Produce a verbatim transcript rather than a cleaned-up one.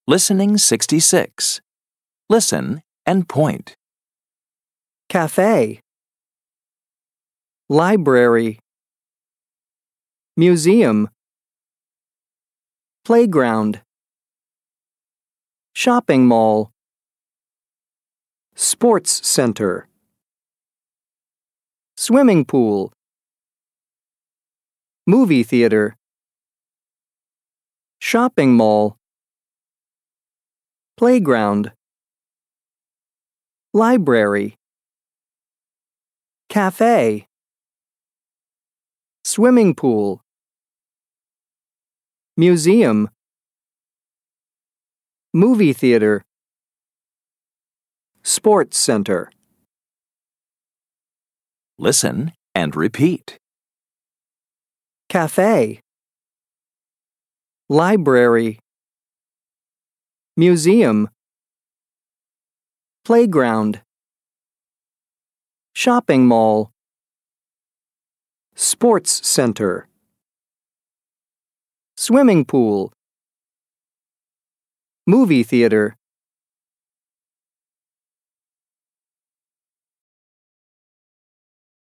Listening sixty-six. Listen and point. Cafe, library, museum, playground, shopping mall, sports center, swimming pool, movie theater, shopping mall, playground, library, cafe, swimming pool, museum, movie theater, sports center. Listen and repeat. Cafe, library, museum, playground, shopping mall, sports center, swimming pool, movie theater,